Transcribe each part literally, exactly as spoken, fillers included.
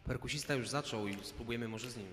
Perkusista już zaczął i spróbujemy może z nim.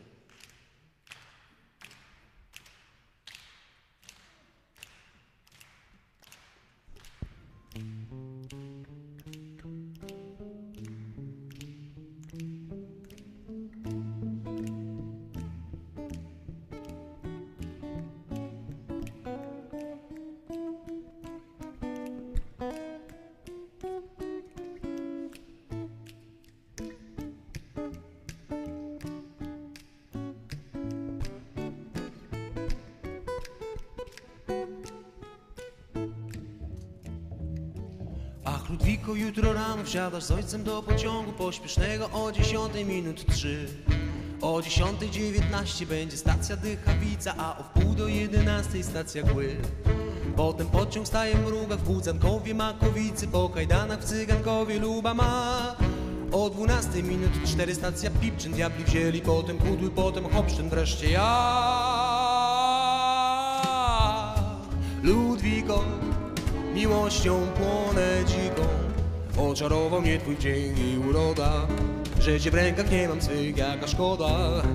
Ach, Ludwiko, jutro rano wsiadasz z ojcem do pociągu pośpiesznego o dziesiątej minut trzy. O dziesiątej dziewiętnaście będzie stacja Dychawica, a o wpół do jedenastej stacja Kły. Potem pociąg staje w Mrugach, w Budzankowie, Makowicy, po kajdanach w Cygankowie Luba ma. O dwunastej minut cztery stacja Pipczyn, diabli wzięli, potem Kudły, potem Hopsztyn, wreszcie ja. Ludwiko, miłością płonę dziką, oczarował mnie twój dzień i uroda, że cię w rękach nie mam swych, jaka szkoda.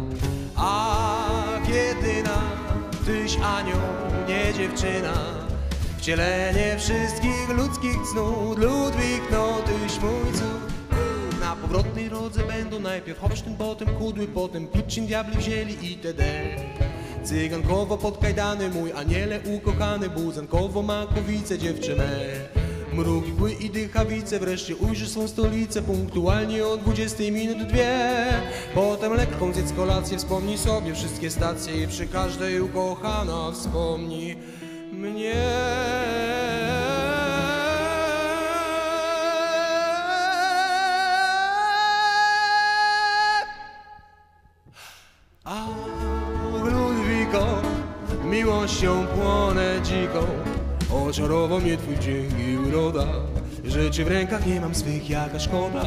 Ach, jedyna, tyś anioł, nie dziewczyna, wcielenie wszystkich ludzkich cnót. Ludwik, no tyś mój cud. Na powrotnej drodze będą najpierw Hopsztyn, potem Kudły, potem Pipczyn, diabli wzięli itd. Cygankowo pod kajdany, mój aniele ukochany, Budzankowo, Makowice, dziewczę me. Mrugi, Kły i Dychawice, wreszcie ujrzysz swą stolicę punktualnie o dwudziestej minut dwie. Potem lekką zjedz kolację, wspomnij sobie wszystkie stacje i przy każdej ukochana wspomnij mnie. Ach, Ludwiko, miłością płonę dziką, oczarował mnie twój dzień i uroda, że cię w rękach nie mam swych, jaka szkoda.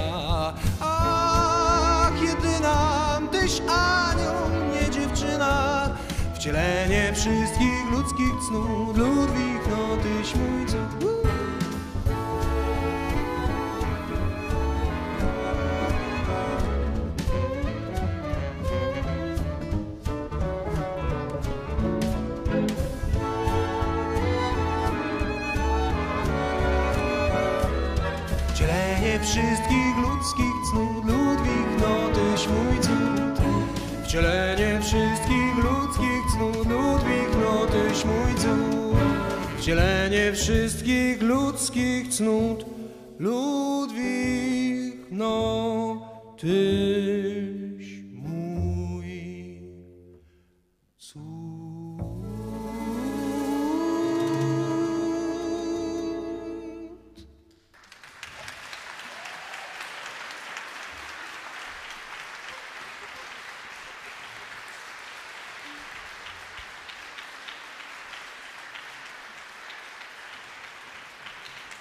Ach, jedyna, tyś anioł, nie dziewczyna, wcielenie wszystkich ludzkich cnót. Ludwik, no tyś mój cud. Wcielenie wszystkich ludzkich cnót. Ludwik, no tyś mój cud. Wcielenie wszystkich ludzkich cnót. Ludwik, no tyś mój cud. Wcielenie wszystkich ludzkich cnót. Ludwik, no ty